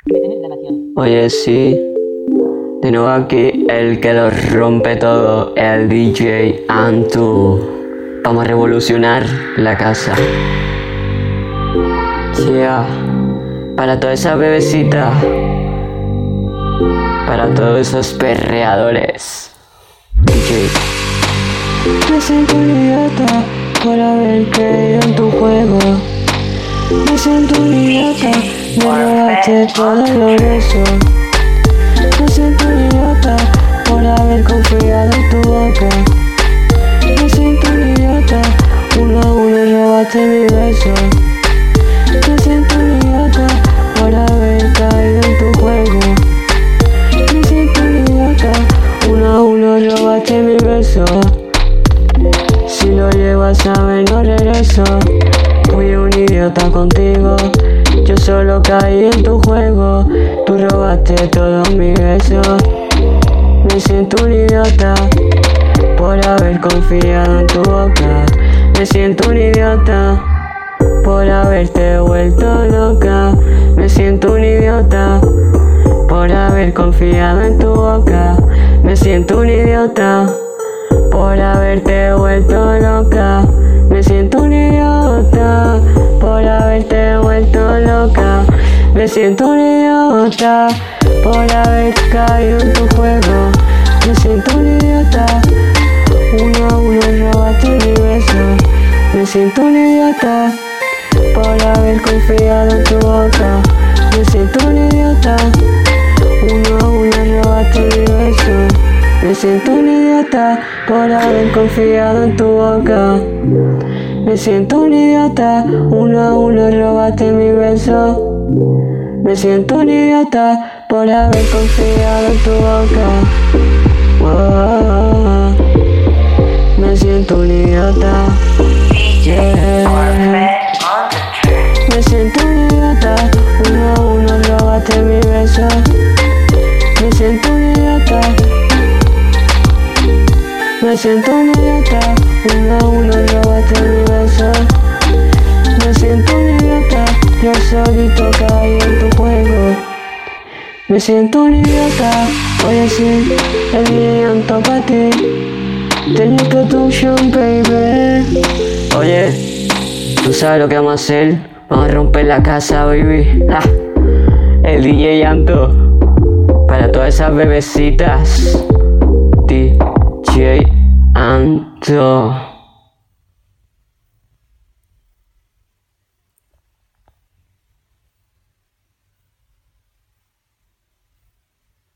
Oye, sí, de nuevo aquí el que lo rompe todo, el DJ Antu. Vamos a revolucionar la casa. Yeah. Para todas esas bebecitas, para todos esos perreadores. DJ. Me siento un idiota por haber creído en tu juego. Me siento un idiota, me robaste todo el progreso. Me siento un idiota por haber confiado en tu boca. Me siento un idiota, uno a uno robaste mi beso. Me siento un idiota por haber caído en tu juego. Me siento un idiota, uno a uno robaste mi beso. Si lo llevas a ver no regreso. Fui un idiota contigo, yo solo caí en tu juego. Tú robaste todos mis besos. Me siento un idiota por haber confiado en tu boca. Me siento un idiota por haberte vuelto loca. Me siento un idiota por haber confiado en tu boca. Me siento un idiota por haberte vuelto loca. Me siento un idiota por haberte vuelto loca. Me siento un idiota por haber caído en tu juego. Me siento un idiota, uno a uno robaste mi beso. Me siento un idiota por haber confiado en tu boca. Me siento un idiota, uno a uno robaste mi beso. Me siento un idiota por haber confiado en tu boca. Me siento un idiota, uno a uno robaste mi beso. Me siento un idiota por haber confiado en tu boca. Oh, me siento un idiota. Yeah. Me siento un idiota, uno a uno robaste mi beso. Me siento un idiota. Me siento un idiota, uno a uno robaste mi beso. Me siento un idiota, yo solito caí en tu juego. Me siento un idiota, oye sí, el viento pa' ti. Tenía production, baby. Oye, ¿tú sabes lo que vamos a hacer? Vamos a romper la casa, baby. Ah, el DJ Antu. Para todas esas bebecitas. DJ Antu.